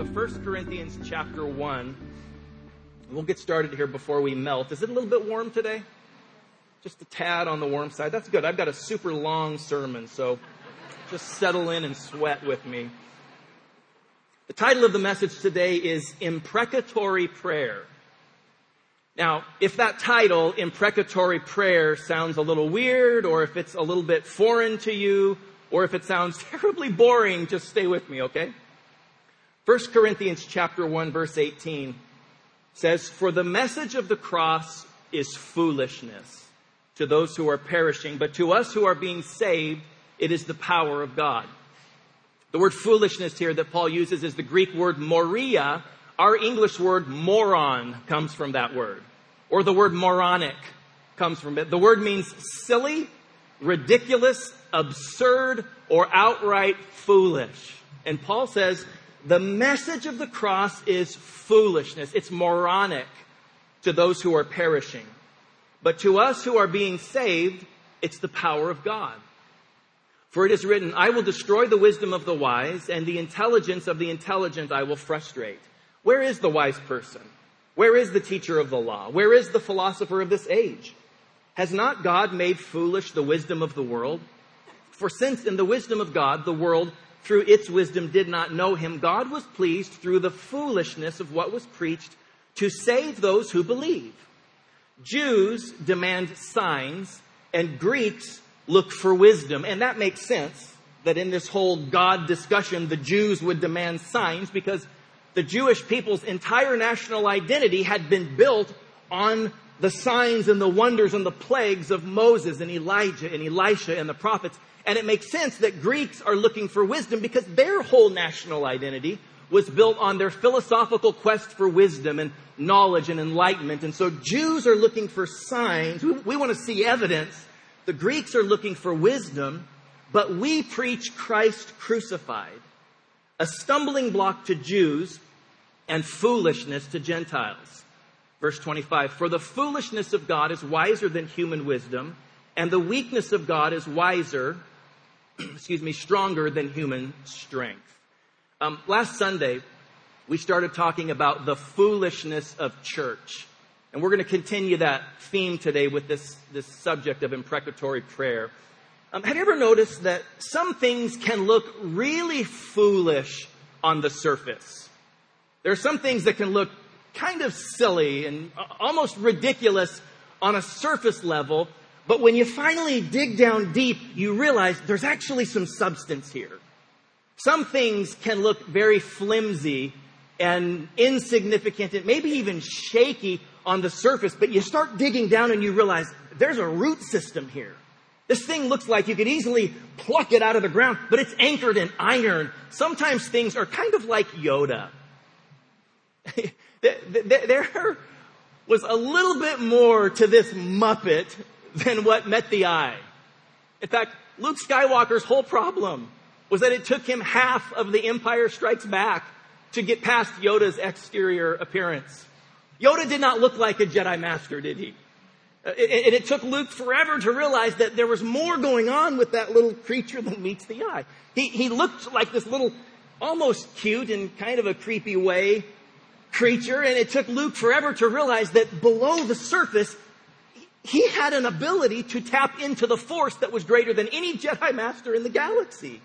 to 1 Corinthians chapter 1. We'll get started here before we melt. Is it a little bit warm today? Just a tad on the warm side. That's good. I've got a super long sermon, so just settle in and sweat with me. The title of the message today is Imprecatory Prayer. Now, if that title, Imprecatory Prayer, sounds a little weird, or if it's a little bit foreign to you, or if it sounds terribly boring, just stay with me, okay? 1 Corinthians chapter 1, verse 18 says, "For the message of the cross is foolishness to those who are perishing, but to us who are being saved, it is the power of God." The word foolishness here that Paul uses is the Greek word moria. Our English word moron comes from that word. Or the word moronic comes from it. The word means silly, ridiculous, absurd, or outright foolish. And Paul says the message of the cross is foolishness. It's moronic to those who are perishing. But to us who are being saved, it's the power of God. For it is written, "I will destroy the wisdom of the wise, and the intelligence of the intelligent I will frustrate." Where is the wise person? Where is the teacher of the law? Where is the philosopher of this age? Has not God made foolish the wisdom of the world? For since in the wisdom of God, the world through its wisdom did not know him, God was pleased through the foolishness of what was preached to save those who believe. Jews demand signs, and Greeks look for wisdom. And that makes sense that in this whole God discussion, the Jews would demand signs, because the Jewish people's entire national identity had been built on the signs and the wonders and the plagues of Moses and Elijah and Elisha and the prophets. And it makes sense that Greeks are looking for wisdom because their whole national identity was built on their philosophical quest for wisdom and knowledge and enlightenment. And so Jews are looking for signs. We want to see evidence. The Greeks are looking for wisdom, but we preach Christ crucified, a stumbling block to Jews and foolishness to Gentiles. Verse 25, "For the foolishness of God is wiser than human wisdom, and the weakness of God is stronger than human strength." Last Sunday, we started talking about the foolishness of church. And we're going to continue that theme today with this subject of imprecatory prayer. Have you ever noticed that some things can look really foolish on the surface? There are some things that can look kind of silly and almost ridiculous on a surface level, but when you finally dig down deep, you realize there's actually some substance here. Some things can look very flimsy and insignificant and maybe even shaky on the surface, but you start digging down and you realize there's a root system here. This thing looks like you could easily pluck it out of the ground, but it's anchored in iron. Sometimes things are kind of like Yoda. There was a little bit more to this Muppet than what met the eye. In fact, Luke Skywalker's whole problem was that it took him half of the Empire Strikes Back to get past Yoda's exterior appearance. Yoda did not look like a Jedi Master, did he? And it took Luke forever to realize that there was more going on with that little creature than meets the eye. He looked like this little, almost cute in kind of a creepy way, creature, and it took Luke forever to realize that below the surface, he had an ability to tap into the Force that was greater than any Jedi Master in the galaxy.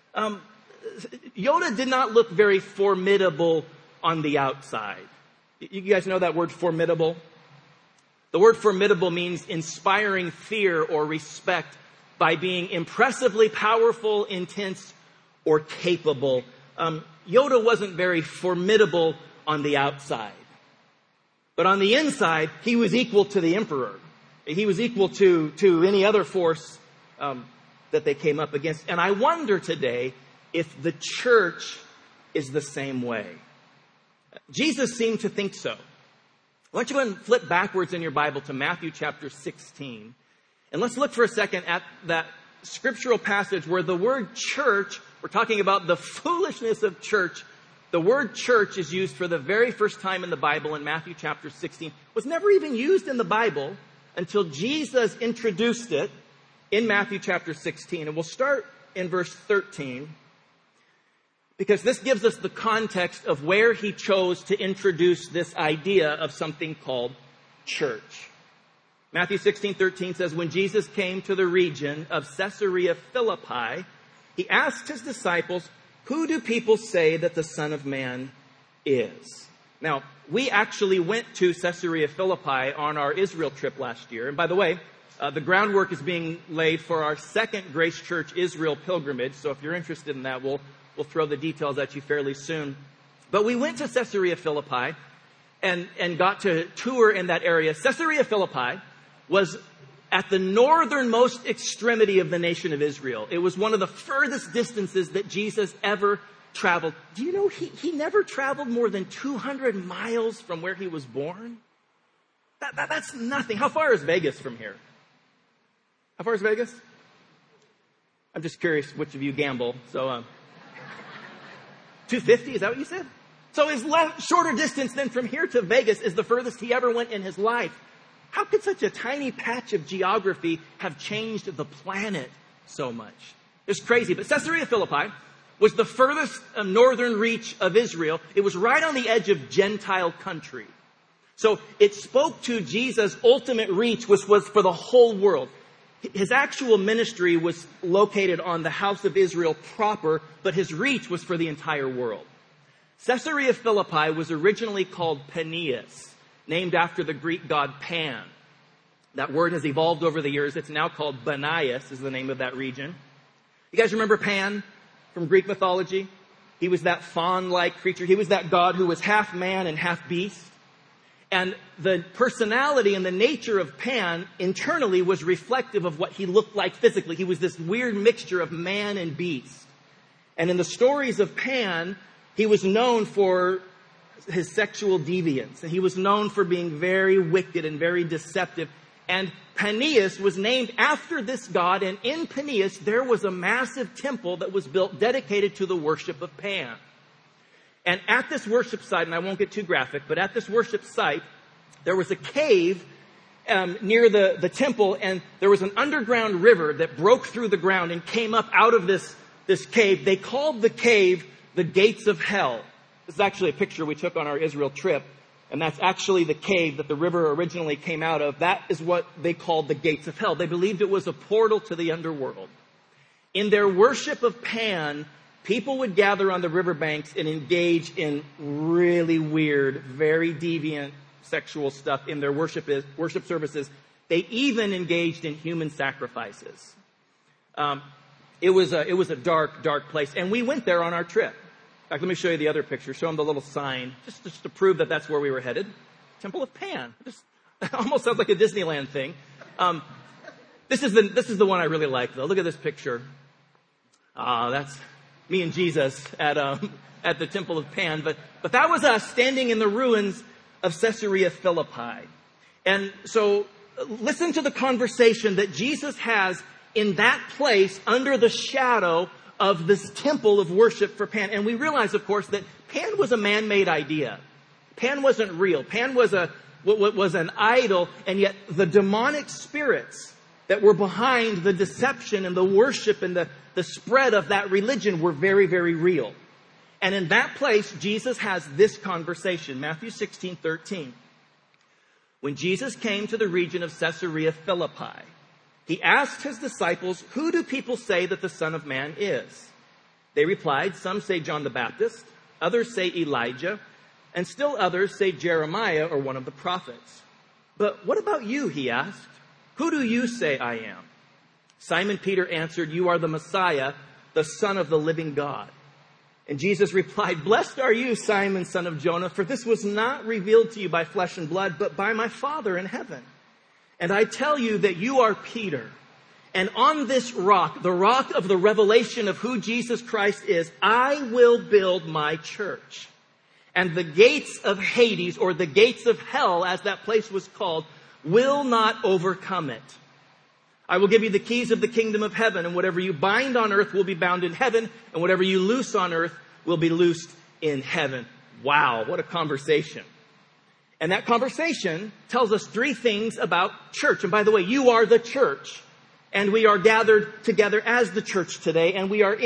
Yoda did not look very formidable on the outside. You guys know that word formidable? The word formidable means inspiring fear or respect by being impressively powerful, intense, or capable. Yoda wasn't very formidable on the outside. But on the inside, he was equal to the Emperor. He was equal to any other force that they came up against. And I wonder today if the church is the same way. Jesus seemed to think so. Why don't you go ahead and flip backwards in your Bible to Matthew chapter 16. And let's look for a second at that scriptural passage where the word church, we're talking about the foolishness of church. The word church is used for the very first time in the Bible in Matthew chapter 16. It was never even used in the Bible until Jesus introduced it in Matthew chapter 16. And we'll start in verse 13. because this gives us the context of where he chose to introduce this idea of something called church. Matthew 16:13 says, when Jesus came to the region of Caesarea Philippi, he asked his disciples, who do people say that the Son of Man is? Now, we actually went to Caesarea Philippi on our Israel trip last year. And by the way, the groundwork is being laid for our second Grace Church Israel pilgrimage. So if you're interested in that, we'll throw the details at you fairly soon. But we went to Caesarea Philippi and got to tour in that area. Caesarea Philippi was at the northernmost extremity of the nation of Israel. It was one of the furthest distances that Jesus ever traveled. Do you know he never traveled more than 200 miles from where he was born? That's nothing. How far is Vegas from here? How far is Vegas? I'm just curious which of you gamble. So, 250, is that what you said? So his shorter distance than from here to Vegas is the furthest he ever went in his life. How could such a tiny patch of geography have changed the planet so much? It's crazy. But Caesarea Philippi was the furthest northern reach of Israel. It was right on the edge of Gentile country. So it spoke to Jesus' ultimate reach, which was for the whole world. His actual ministry was located on the house of Israel proper, but his reach was for the entire world. Caesarea Philippi was originally called Paneas, named after the Greek god Pan. That word has evolved over the years. It's now called Banias, is the name of that region. You guys remember Pan from Greek mythology? He was that fawn-like creature. He was that god who was half man and half beast. And the personality and the nature of Pan internally was reflective of what he looked like physically. He was this weird mixture of man and beast. And in the stories of Pan, he was known for his sexual deviance. And he was known for being very wicked and very deceptive. And Paneas was named after this god. And in Paneas, there was a massive temple that was built dedicated to the worship of Pan. And at this worship site, and I won't get too graphic, but at this worship site, there was a cave near the temple, and there was an underground river that broke through the ground and came up out of this cave. They called the cave the Gates of Hell. This is actually a picture we took on our Israel trip, and that's actually the cave that the river originally came out of. That is what they called the Gates of Hell. They believed it was a portal to the underworld. In their worship of Pan, people would gather on the riverbanks and engage in really weird, very deviant sexual stuff in their worship services. They even engaged in human sacrifices. It was a dark, dark place. And we went there on our trip. In fact, let me show you the other picture. Show them the little sign, just to prove that that's where we were headed. Temple of Pan. It almost sounds like a Disneyland thing. This is the one I really like, though. Look at this picture. That's me and Jesus at the Temple of Pan. But that was us standing in the ruins of Caesarea Philippi. And so listen to the conversation that Jesus has in that place under the shadow of this temple of worship for Pan. And we realize, of course, that Pan was a man-made idea. Pan wasn't real. Pan was an idol, and yet the demonic spirits that were behind the deception and the worship and the spread of that religion were very, very real. And in that place, Jesus has this conversation. Matthew 16:13. When Jesus came to the region of Caesarea Philippi, he asked his disciples, who do people say that the Son of Man is? They replied, some say John the Baptist, others say Elijah, and still others say Jeremiah or one of the prophets. But what about you, he asked. Who do you say I am? Simon Peter answered, you are the Messiah, the Son of the living God. And Jesus replied, blessed are you, Simon, son of Jonah, for this was not revealed to you by flesh and blood, but by my Father in heaven. And I tell you that you are Peter. And on this rock, the rock of the revelation of who Jesus Christ is, I will build my church. And the gates of Hades, or the gates of hell, as that place was called, will not overcome it. I will give you the keys of the kingdom of heaven, and whatever you bind on earth will be bound in heaven, and whatever you loose on earth will be loosed in heaven. Wow, what a conversation. And that conversation tells us three things about church. And by the way, you are the church. And we are gathered together as the church today. And we are in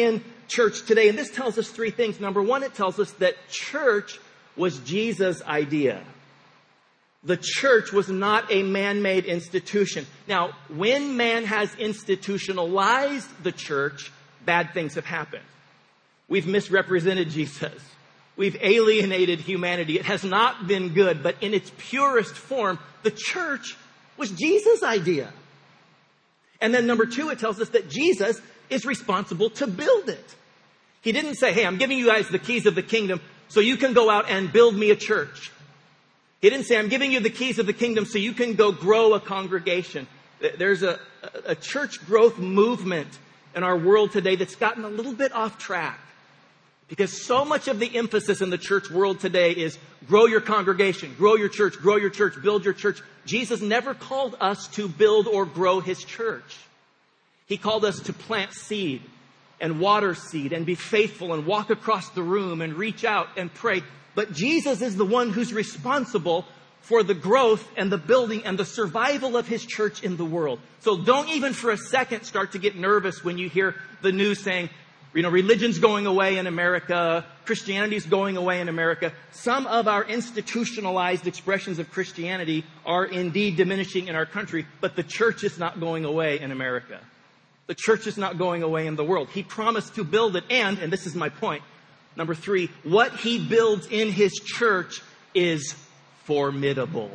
church today, and this tells us three things. Number one, it tells us that church was Jesus' idea. The church was not a man-made institution. Now, when man has institutionalized the church, bad things have happened. We've misrepresented Jesus. We've alienated humanity. It has not been good, but in its purest form, the church was Jesus' idea. And then number two, it tells us that Jesus is responsible to build it. He didn't say, hey, I'm giving you guys the keys of the kingdom so you can go out and build me a church. He didn't say, I'm giving you the keys of the kingdom so you can go grow a congregation. There's a church growth movement in our world today that's gotten a little bit off track. Because so much of the emphasis in the church world today is grow your congregation, grow your church, build your church. Jesus never called us to build or grow his church. He called us to plant seed and water seed and be faithful and walk across the room and reach out and pray. But Jesus is the one who's responsible for the growth and the building and the survival of his church in the world. So don't even for a second start to get nervous when you hear the news saying, religion's going away in America, Christianity's going away in America. Some of our institutionalized expressions of Christianity are indeed diminishing in our country, but the church is not going away in America. The church is not going away in the world. He promised to build it, and this is my point, number three, what he builds in his church is formidable.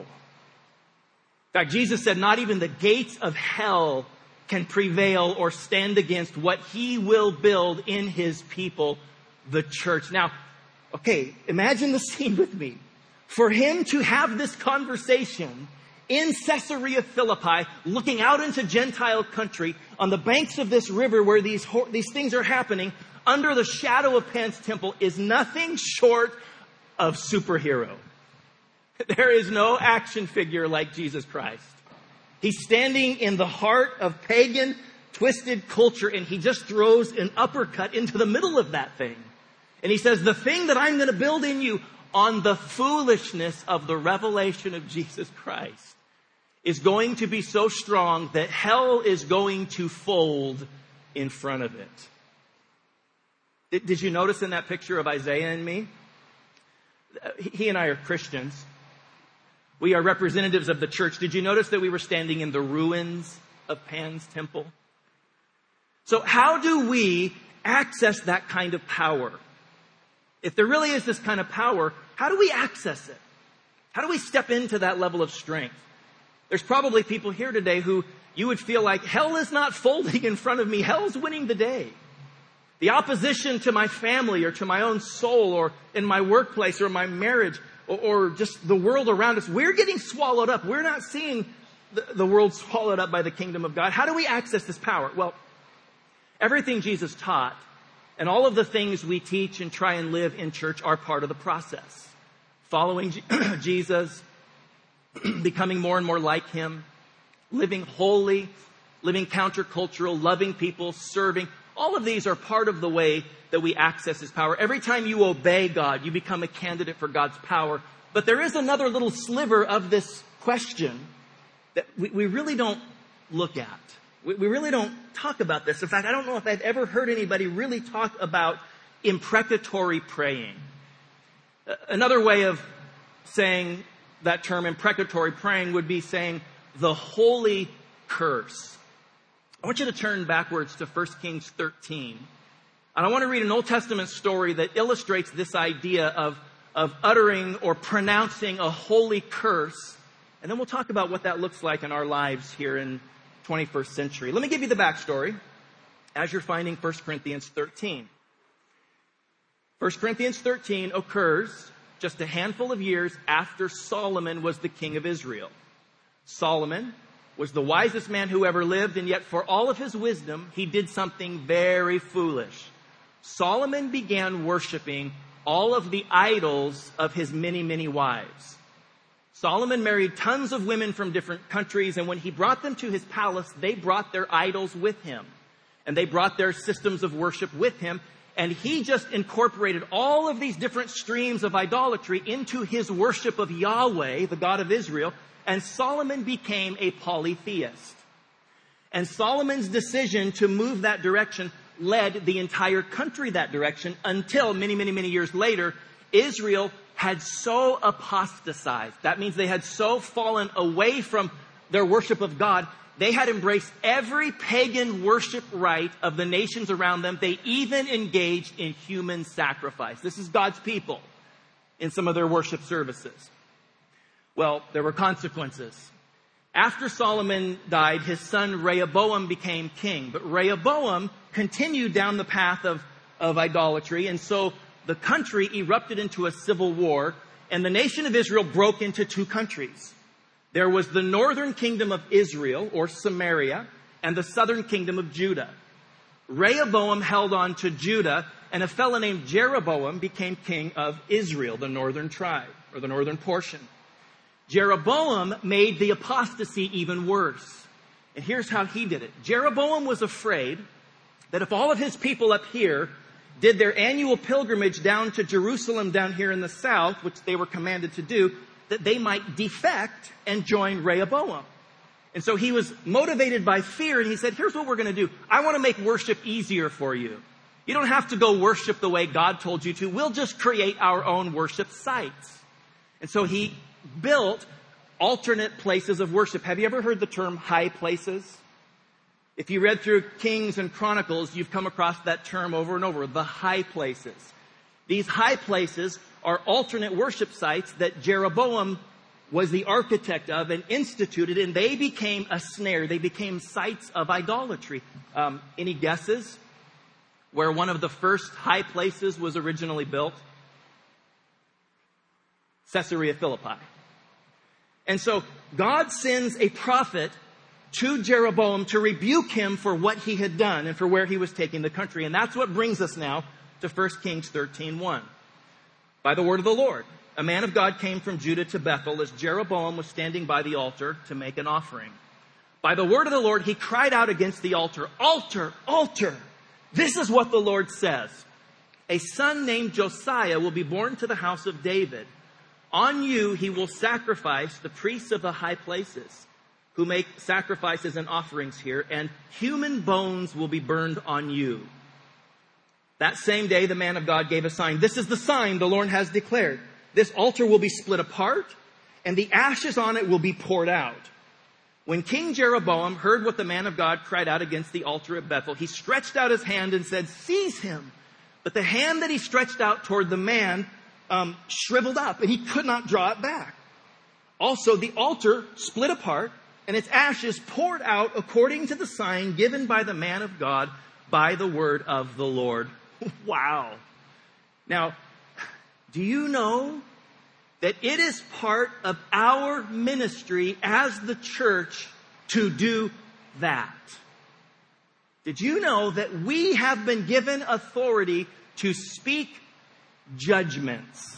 In fact, Jesus said not even the gates of hell can prevail or stand against what he will build in his people, the church. Now, okay, imagine the scene with me. For him to have this conversation in Caesarea Philippi, looking out into Gentile country, on the banks of this river where these things are happening, under the shadow of Pan's temple, is nothing short of superhero. There is no action figure like Jesus Christ. He's standing in the heart of pagan, twisted culture, and he just throws an uppercut into the middle of that thing. And he says, the thing that I'm going to build in you on the foolishness of the revelation of Jesus Christ is going to be so strong that hell is going to fold in front of it. Did you notice in that picture of Isaiah and me? He and I are Christians. We are representatives of the church. Did you notice that we were standing in the ruins of Pan's temple? So how do we access that kind of power? If there really is this kind of power, how do we access it? How do we step into that level of strength? There's probably people here today who you would feel like hell is not folding in front of me. Hell's winning the day. The opposition to my family or to my own soul or in my workplace or my marriage or just the world around us, we're getting swallowed up. We're not seeing the world swallowed up by the kingdom of God. How do we access this power? Well, everything Jesus taught and all of the things we teach and try and live in church are part of the process. Following Jesus, becoming more and more like him, living holy, living countercultural, loving people, serving. All of these are part of the way that we access his power. Every time you obey God, you become a candidate for God's power. But there is another little sliver of this question that we really don't look at. We really don't talk about this. In fact, I don't know if I've ever heard anybody really talk about imprecatory praying. Another way of saying that term, imprecatory praying, would be saying the holy curse. I want you to turn backwards to 1 Kings 13. And I want to read an Old Testament story that illustrates this idea of uttering or pronouncing a holy curse. And then we'll talk about what that looks like in our lives here in 21st century. Let me give you the backstory as you're finding 1 Corinthians 13. 1 Corinthians 13 occurs just a handful of years after Solomon was the king of Israel. Solomon was the wisest man who ever lived, and yet for all of his wisdom, he did something very foolish. Solomon began worshiping all of the idols of his many, many wives. Solomon married tons of women from different countries, and when he brought them to his palace, they brought their idols with him. And they brought their systems of worship with him, and he just incorporated all of these different streams of idolatry into his worship of Yahweh, the God of Israel, and Solomon became a polytheist. And Solomon's decision to move that direction led the entire country that direction until many, many, many years later, Israel had so apostatized. That means they had so fallen away from their worship of God. They had embraced every pagan worship rite of the nations around them. They even engaged in human sacrifice. This is God's people in some of their worship services. Well, there were consequences. After Solomon died, his son Rehoboam became king. But Rehoboam continued down the path of idolatry. And so the country erupted into a civil war. And the nation of Israel broke into two countries. There was the northern kingdom of Israel, or Samaria, and the southern kingdom of Judah. Rehoboam held on to Judah, and a fellow named Jeroboam became king of Israel, the northern tribe, or the northern portion. Jeroboam made the apostasy even worse. And here's how he did it. Jeroboam was afraid that if all of his people up here did their annual pilgrimage down to Jerusalem down here in the south, which they were commanded to do, that they might defect and join Rehoboam. And so he was motivated by fear, and he said, here's what we're going to do. I want to make worship easier for you. You don't have to go worship the way God told you to. We'll just create our own worship sites. And so he built alternate places of worship. Have you ever heard the term high places? If you read through Kings and Chronicles, you've come across that term over and over, the high places. These high places are alternate worship sites that Jeroboam was the architect of and instituted, and they became a snare. They became sites of idolatry. Any guesses where one of the first high places was originally built? Caesarea Philippi. And so God sends a prophet to Jeroboam to rebuke him for what he had done and for where he was taking the country. And that's what brings us now to 1 Kings 13:1. By the word of the Lord, a man of God came from Judah to Bethel as Jeroboam was standing by the altar to make an offering. By the word of the Lord, he cried out against the altar, "Altar, altar! This is what the Lord says. A son named Josiah will be born to the house of David. On you he will sacrifice the priests of the high places who make sacrifices and offerings here, and human bones will be burned on you." That same day, the man of God gave a sign. "This is the sign the Lord has declared. This altar will be split apart, and the ashes on it will be poured out." When King Jeroboam heard what the man of God cried out against the altar at Bethel, he stretched out his hand and said, "Seize him." But the hand that he stretched out toward the man shriveled up, and he could not draw it back. Also, the altar split apart, and its ashes poured out according to the sign given by the man of God by the word of the Lord. Wow. Now, do you know that it is part of our ministry as the church to do that? Did you know that we have been given authority to speak judgments?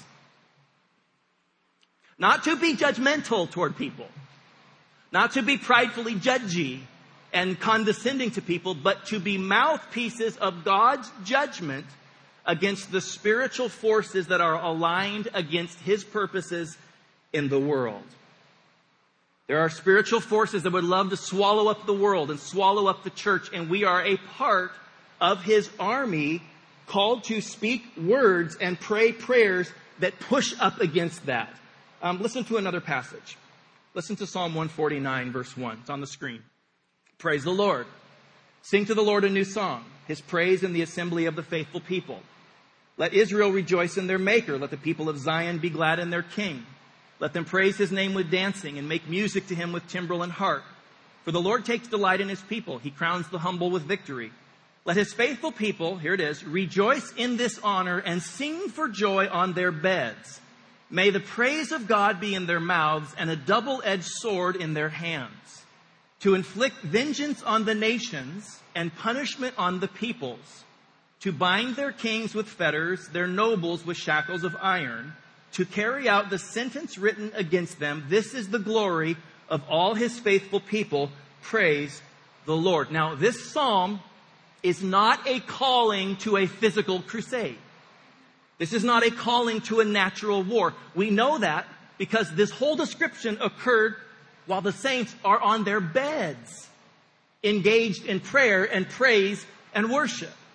Not to be judgmental toward people, not to be pridefully judgy and condescending to people, but to be mouthpieces of God's judgment against the spiritual forces that are aligned against His purposes in the world. There are spiritual forces that would love to swallow up the world and swallow up the church, and we are a part of His army called to speak words and pray prayers that push up against that. Listen to another passage. Listen to Psalm 149, verse 1. It's on the screen. Praise the Lord. Sing to the Lord a new song, His praise in the assembly of the faithful people. Let Israel rejoice in their Maker. Let the people of Zion be glad in their King. Let them praise His name with dancing and make music to Him with timbrel and harp. For the Lord takes delight in His people. He crowns the humble with victory. Let His faithful people, here it is, rejoice in this honor and sing for joy on their beds. May the praise of God be in their mouths and a double-edged sword in their hands, to inflict vengeance on the nations and punishment on the peoples, to bind their kings with fetters, their nobles with shackles of iron, to carry out the sentence written against them. This is the glory of all His faithful people. Praise the Lord. Now, this psalm is not a calling to a physical crusade. This is not a calling to a natural war. We know that because this whole description occurred while the saints are on their beds, engaged in prayer and praise and worship.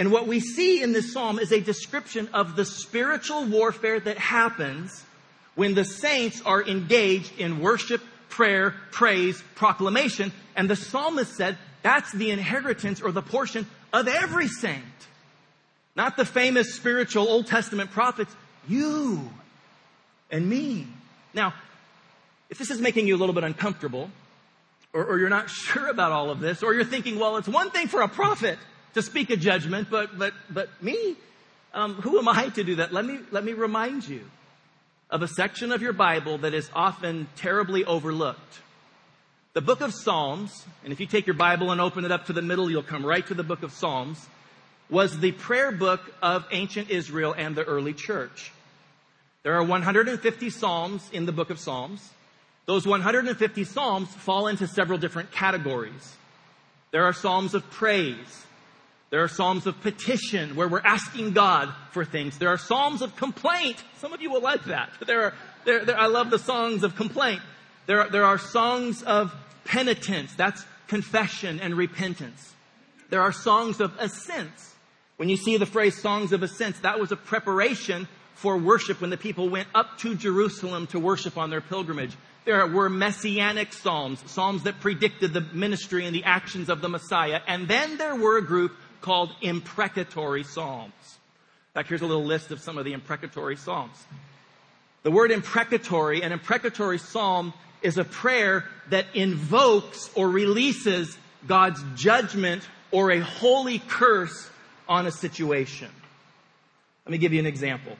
And what we see in this psalm is a description of the spiritual warfare that happens when the saints are engaged in worship, prayer, praise, proclamation. And the psalmist said that's the inheritance or the portion of every saint. Not the famous spiritual Old Testament prophets, you and me. Now, if this is making you a little bit uncomfortable, or you're not sure about all of this, or you're thinking, well, it's one thing for a prophet to speak a judgment, but me, who am I to do that? Let me remind you of a section of your Bible that is often terribly overlooked. The book of Psalms, and if you take your Bible and open it up to the middle, you'll come right to the book of Psalms, was the prayer book of ancient Israel and the early church. There are 150 Psalms in the book of Psalms. Those 150 Psalms fall into several different categories. There are Psalms of praise. There are Psalms of petition, where we're asking God for things. There are Psalms of complaint. Some of you will like that. I love the songs of complaint. There are songs of penitence. That's confession and repentance. There are songs of ascents. When you see the phrase songs of ascents, that was a preparation for worship when the people went up to Jerusalem to worship on their pilgrimage. There were messianic psalms, psalms that predicted the ministry and the actions of the Messiah. And then there were a group called imprecatory psalms. In fact, here's a little list of some of the imprecatory psalms. The word imprecatory, an imprecatory psalm, is a prayer that invokes or releases God's judgment or a holy curse on a situation. Let me give you an example.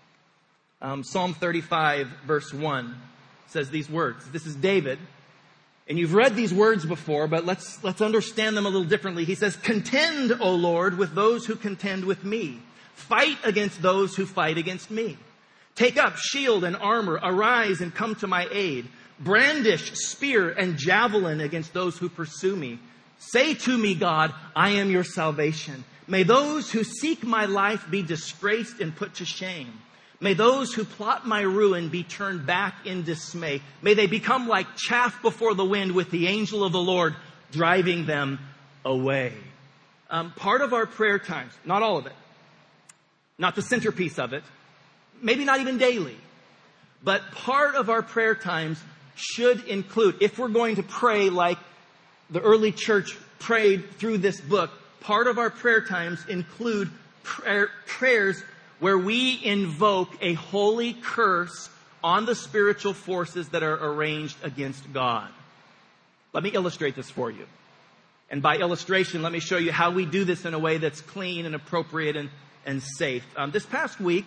Psalm 35, verse 1 says these words. This is David. And you've read these words before, but let's understand them a little differently. He says, "Contend, O Lord, with those who contend with me. Fight against those who fight against me. Take up shield and armor. Arise and come to my aid. Brandish spear and javelin against those who pursue me. Say to me, God, I am your salvation. May those who seek my life be disgraced and put to shame. May those who plot my ruin be turned back in dismay. May they become like chaff before the wind, with the angel of the Lord driving them away." Part of our prayer times, not all of it, not the centerpiece of it, maybe not even daily, but part of our prayer times should include, if we're going to pray like the early church prayed through this book, part of our prayer times include prayers where we invoke a holy curse on the spiritual forces that are arranged against God. Let me illustrate this for you. And by illustration, let me show you how we do this in a way that's clean and appropriate and safe. This past week,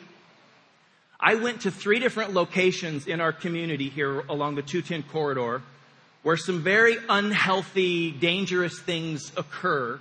I went to 3 different locations in our community here along the 210 corridor where some very unhealthy, dangerous things occur.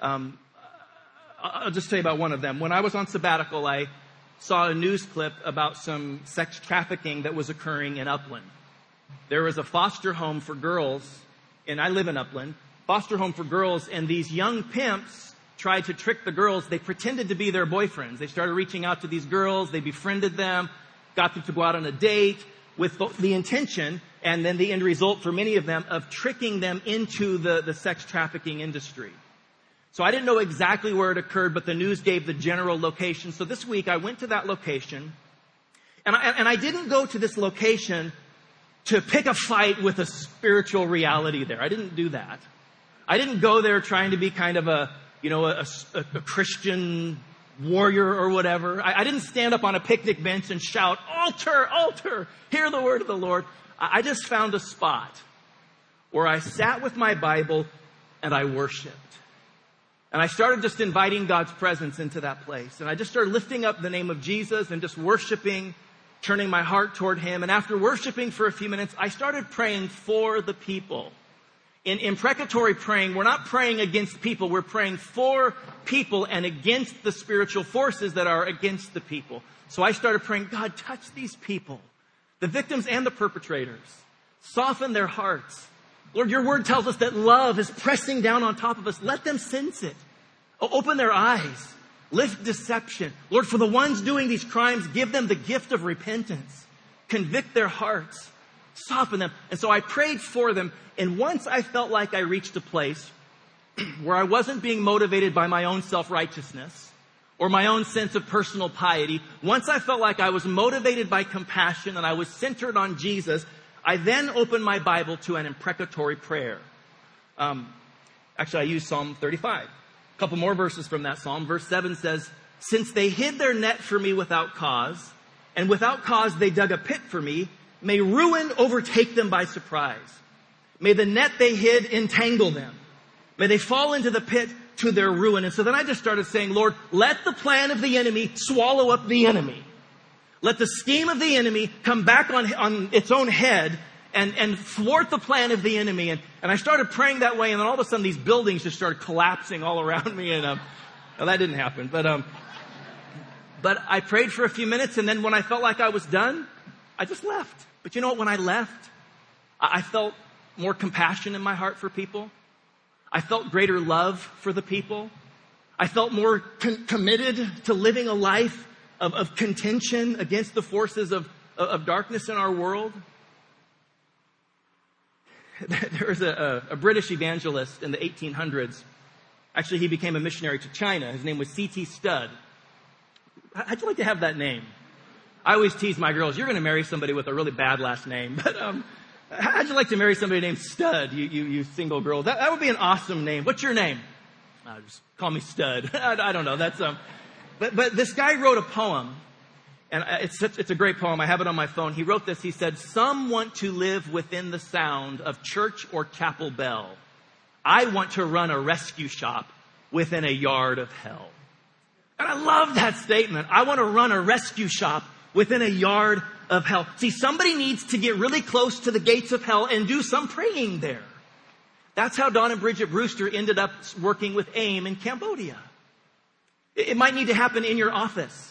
I'll just tell you about one of them. When I was on sabbatical, I saw a news clip about some sex trafficking that was occurring in Upland. There was a foster home for girls, and I live in Upland, foster home for girls, and these young pimps tried to trick the girls. They pretended to be their boyfriends. They started reaching out to these girls. They befriended them, got them to go out on a date with the intention, and then the end result for many of them, of tricking them into the sex trafficking industry. So I didn't know exactly where it occurred, but the news gave the general location. So this week I went to that location, and I didn't go to this location to pick a fight with a spiritual reality there. I didn't do that. I didn't go there trying to be kind of a Christian warrior or whatever. I didn't stand up on a picnic bench and shout, "Altar, altar, hear the word of the Lord." I just found a spot where I sat with my Bible and I worshiped. And I started just inviting God's presence into that place. And I just started lifting up the name of Jesus and just worshiping, turning my heart toward Him. And after worshiping for a few minutes, I started praying for the people. In imprecatory praying, we're not praying against people. We're praying for people and against the spiritual forces that are against the people. So I started praying, God, touch these people, the victims and the perpetrators. Soften their hearts. Lord, your word tells us that love is pressing down on top of us. Let them sense it. Open their eyes. Lift deception. Lord, for the ones doing these crimes, give them the gift of repentance. Convict their hearts. Soften them. And so I prayed for them. And once I felt like I reached a place where I wasn't being motivated by my own self-righteousness or my own sense of personal piety, once I felt like I was motivated by compassion and I was centered on Jesus, I then opened my Bible to an imprecatory prayer. Actually, I used Psalm 35. A couple more verses from that psalm. Verse 7 says, "Since they hid their net for me without cause, and without cause they dug a pit for me, may ruin overtake them by surprise. May the net they hid entangle them. May they fall into the pit to their ruin." And so then I just started saying, Lord, let the plan of the enemy swallow up the enemy. Let the scheme of the enemy come back on its own head and thwart the plan of the enemy. And I started praying that way, and then all of a sudden these buildings just started collapsing all around me. And well, that didn't happen. But I prayed for a few minutes, and then when I felt like I was done, I just left. But you know what? When I left, I felt more compassion in my heart for people. I felt greater love for the people. I felt more committed to living a life of contention against the forces of darkness in our world. There was a British evangelist in the 1800s. Actually, he became a missionary to China. His name was C.T. Studd. How'd you like to have that name? I always tease my girls, you're going to marry somebody with a really bad last name. But how'd you like to marry somebody named Studd, you single girls? That would be an awesome name. What's your name? Just call me Studd. I don't know. That's But this guy wrote a poem, and it's a great poem. I have it on my phone. He wrote this. He said, "Some want to live within the sound of church or chapel bell. I want to run a rescue shop within a yard of hell." And I love that statement. I want to run a rescue shop within a yard of hell. See, somebody needs to get really close to the gates of hell and do some praying there. That's how Don and Bridget Brewster ended up working with AIM in Cambodia. It might need to happen in your office.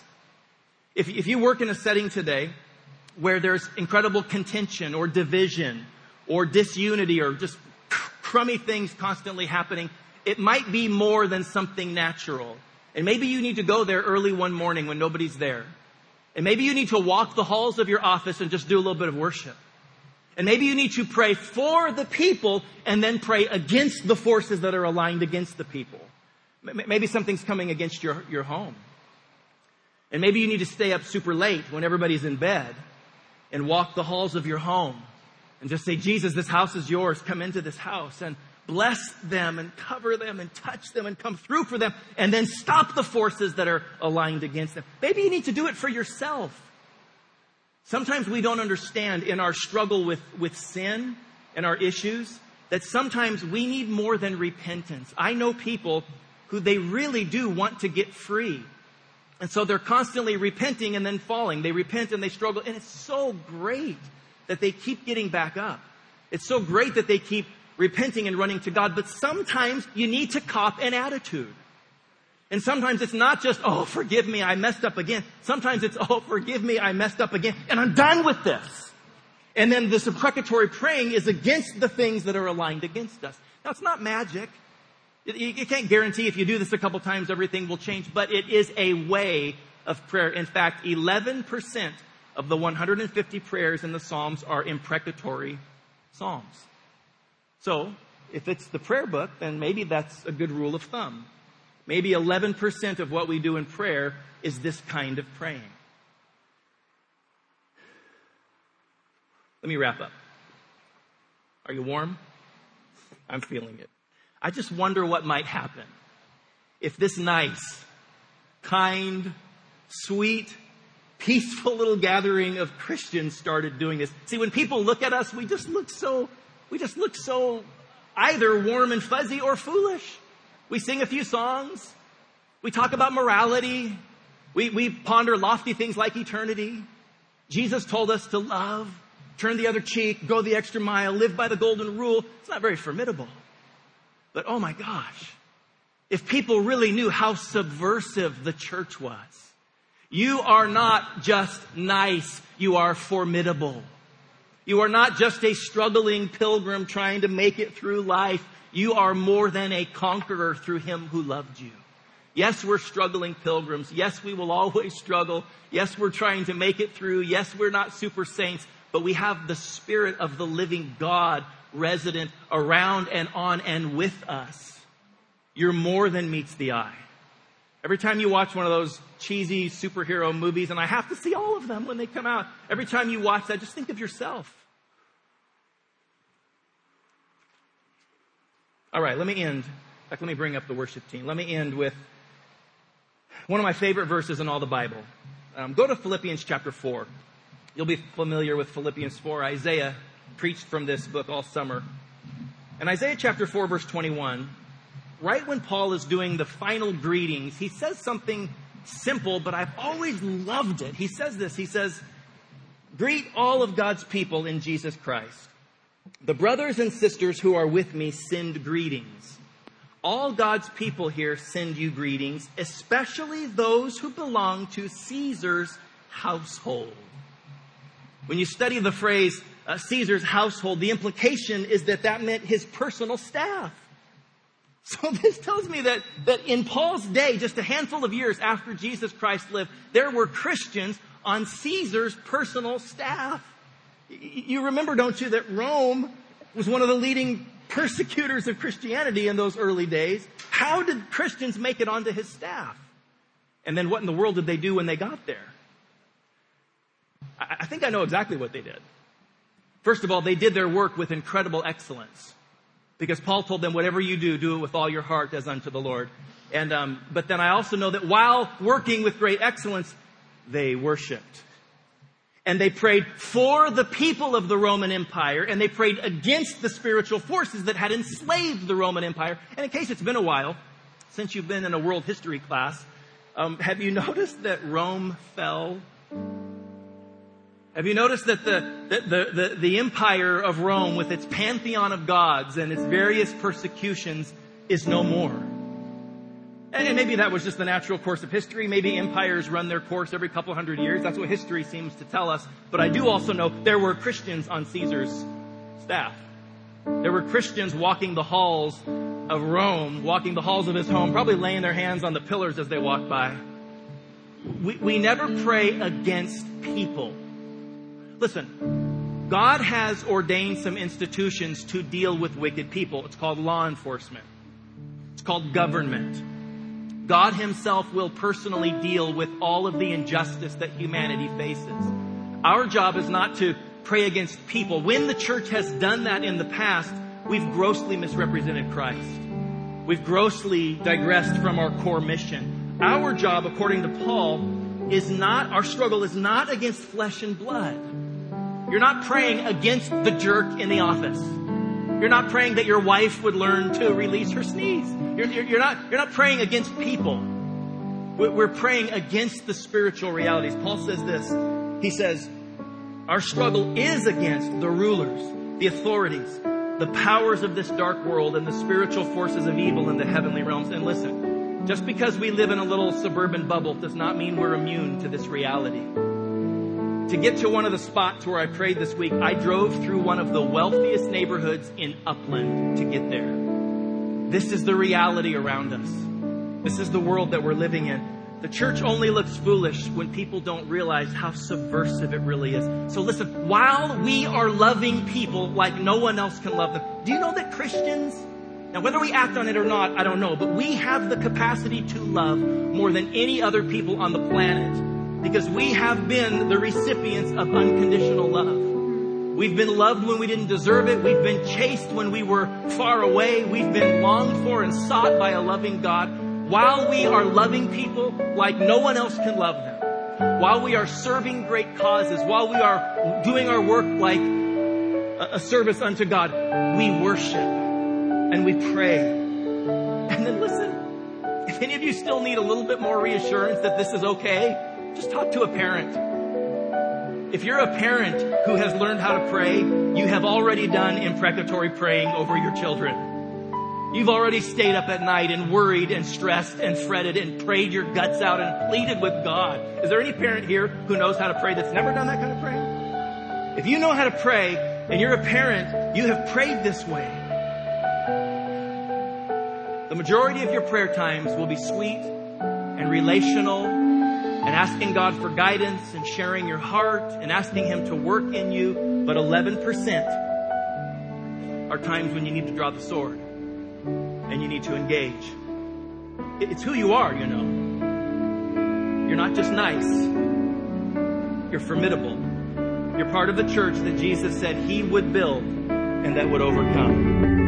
If you work in a setting today where there's incredible contention or division or disunity or just crummy things constantly happening, it might be more than something natural. And maybe you need to go there early one morning when nobody's there. And maybe you need to walk the halls of your office and just do a little bit of worship. And maybe you need to pray for the people and then pray against the forces that are aligned against the people. Maybe something's coming against your home. And maybe you need to stay up super late when everybody's in bed and walk the halls of your home and just say, Jesus, this house is yours. Come into this house and bless them and cover them and touch them and come through for them and then stop the forces that are aligned against them. Maybe you need to do it for yourself. Sometimes we don't understand in our struggle with sin and our issues that sometimes we need more than repentance. I know people who they really do want to get free. And so they're constantly repenting and then falling. They repent and they struggle. And it's so great that they keep getting back up. It's so great that they keep repenting and running to God. But sometimes you need to cop an attitude. And sometimes it's not just, oh, forgive me, I messed up again. Sometimes it's, oh, forgive me, I messed up again. And I'm done with this. And then this imprecatory praying is against the things that are aligned against us. Now, it's not magic. You can't guarantee if you do this a couple times, everything will change. But it is a way of prayer. In fact, 11% of the 150 prayers in the Psalms are imprecatory psalms. So, if it's the prayer book, then maybe that's a good rule of thumb. Maybe 11% of what we do in prayer is this kind of praying. Let me wrap up. Are you warm? I'm feeling it. I just wonder what might happen if this nice, kind, sweet, peaceful little gathering of Christians started doing this. See, when people look at us, we just look so either warm and fuzzy or foolish. We sing a few songs. We talk about morality. We ponder lofty things like eternity. Jesus told us to love, turn the other cheek, go the extra mile, live by the golden rule. It's not very formidable. But oh my gosh, if people really knew how subversive the church was. You are not just nice, you are formidable. You are not just a struggling pilgrim trying to make it through life. You are more than a conqueror through him who loved you. Yes, we're struggling pilgrims. Yes, we will always struggle. Yes, we're trying to make it through. Yes, we're not super saints, but we have the Spirit of the living God resident around and on and with us. you're more than meets the eye. Every time you watch one of those cheesy superhero movies, and I have to see all of them when they come out, every time you watch that, just think of yourself. All right, let me end. In fact, let me bring up the worship team. Let me end with one of my favorite verses in all the Bible. Go to Philippians chapter 4. You'll be familiar with Philippians 4. Isaiah preached from this book all summer. In Isaiah chapter 4, verse 21, right when Paul is doing the final greetings, he says something simple, but I've always loved it. He says this. He says, greet all of God's people in Jesus Christ. The brothers and sisters who are with me send greetings. All God's people here send you greetings, especially those who belong to Caesar's household. When you study the phrase Caesar's household, the implication is that meant his personal staff. So this tells me that in Paul's day, just a handful of years after Jesus Christ lived, there were Christians on Caesar's personal staff. You remember, don't you, that Rome was one of the leading persecutors of Christianity in those early days. How did Christians make it onto his staff? And then what in the world did they do when they got there? I think I know exactly what they did. First of all, they did their work with incredible excellence. Because Paul told them, whatever you do it with all your heart as unto the Lord. But then I also know that while working with great excellence, they worshiped. And they prayed for the people of the Roman Empire, and they prayed against the spiritual forces that had enslaved the Roman Empire. And in case it's been a while since you've been in a world history class, have you noticed that Rome fell? Have you noticed that the empire of Rome, with its pantheon of gods and its various persecutions, is no more? And maybe that was just the natural course of history. Maybe empires run their course every couple hundred years. That's what history seems to tell us. But I do also know there were Christians on Caesar's staff. There were Christians walking the halls of Rome, walking the halls of his home, probably laying their hands on the pillars as they walked by. We never pray against people. Listen, God has ordained some institutions to deal with wicked people. It's called law enforcement. It's called government. God himself will personally deal with all of the injustice that humanity faces. Our job is not to pray against people. When the church has done that in the past, we've grossly misrepresented Christ. We've grossly digressed from our core mission. Our job, according to Paul, our struggle is not against flesh and blood. You're not praying against the jerk in the office. You're not praying that your wife would learn to release her sneeze. You're not praying against people. We're praying against the spiritual realities. Paul says this. He says, our struggle is against the rulers, the authorities, the powers of this dark world, and the spiritual forces of evil in the heavenly realms. And listen, just because we live in a little suburban bubble does not mean we're immune to this reality. To get to one of the spots where I prayed this week, I drove through one of the wealthiest neighborhoods in Upland to get there. This is the reality around us. This is the world that we're living in. The church only looks foolish when people don't realize how subversive it really is. So listen, while we are loving people like no one else can love them, do you know that Christians, now whether we act on it or not, I don't know, but we have the capacity to love more than any other people on the planet. Because we have been the recipients of unconditional love. We've been loved when we didn't deserve it. We've been chased when we were far away. We've been longed for and sought by a loving God. While we are loving people like no one else can love them, while we are serving great causes, while we are doing our work like a service unto God, we worship and we pray. And then listen, if any of you still need a little bit more reassurance that this is okay, just talk to a parent. If you're a parent who has learned how to pray, you have already done imprecatory praying over your children. You've already stayed up at night and worried and stressed and fretted and prayed your guts out and pleaded with God. Is there any parent here who knows how to pray that's never done that kind of praying? If you know how to pray and you're a parent, you have prayed this way. The majority of your prayer times will be sweet and relational and asking God for guidance and sharing your heart and asking him to work in you. But 11% are times when you need to draw the sword and you need to engage. It's who you are, you know. You're not just nice. You're formidable. You're part of the church that Jesus said he would build and that would overcome.